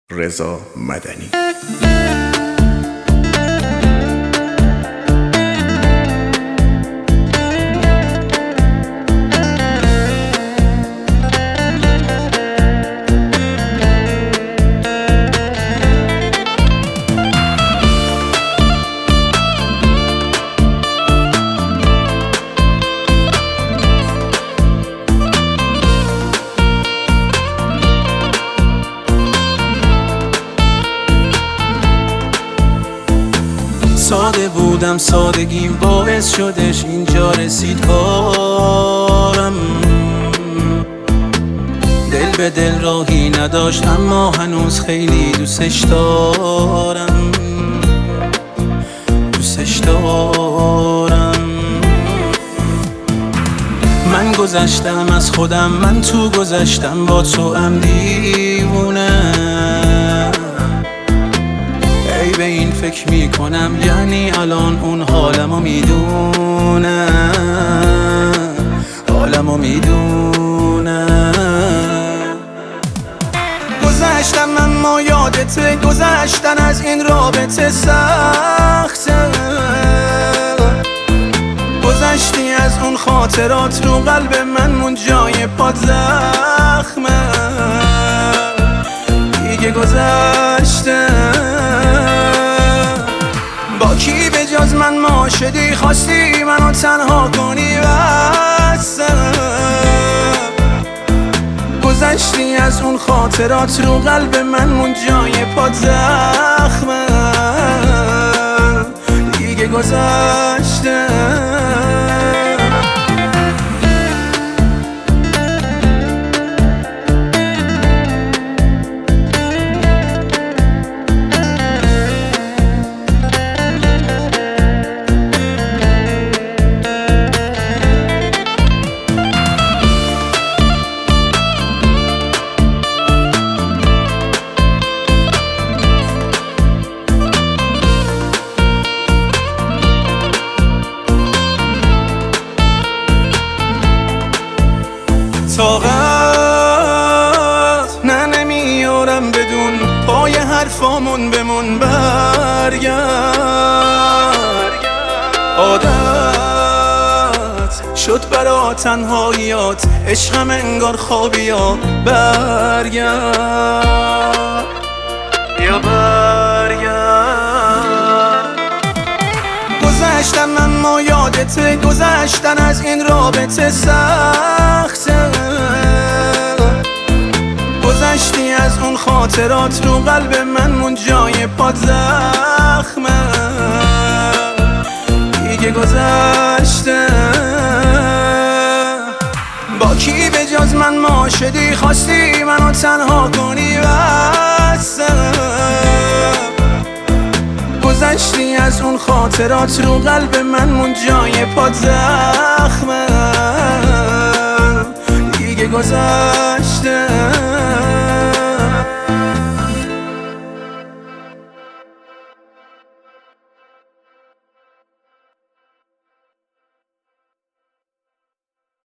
رضا مدنی. ساده بودم، سادگیم باعث شدش اینجا رسید کارم. دل به دل راهی نداشت اما هنوز خیلی دوستش دارم. من گذشتم از خودم، من تو گذشتم با تو ام دیوونه. به این فکر میکنم یعنی الان اون حالمو میدونه، گذشتم اما یادته، گذشتن از این رابطه سخته. گذشتی از اون خاطرات، رو قلب من مون جای پات زخمه. دیگه گذشته، با کی به جز من معاشقی خواستی منو تنها کنی بسه. گذشتی از اون خاطرات، رو قلب من مون جای پات زخمه. دیگه گذشته. طاقت نمیارم بدون پای حرفامون بمون. برگرد عادت شد برا تنهاییات، عشقم انگار خوابیا. برگرد یا برگرد. گذشتم اما یادته، گذشتن از این رابطه سخته. گذشتی از اون خاطرات، رو قلب من مون جای پات زخمه. دیگه گذشته، با کی به جز من معاشقی خواستی منو تنها کنی بسه. گذشتی از اون خاطرات، رو قلب من مون جای پات زخمه. دیگه گذشته.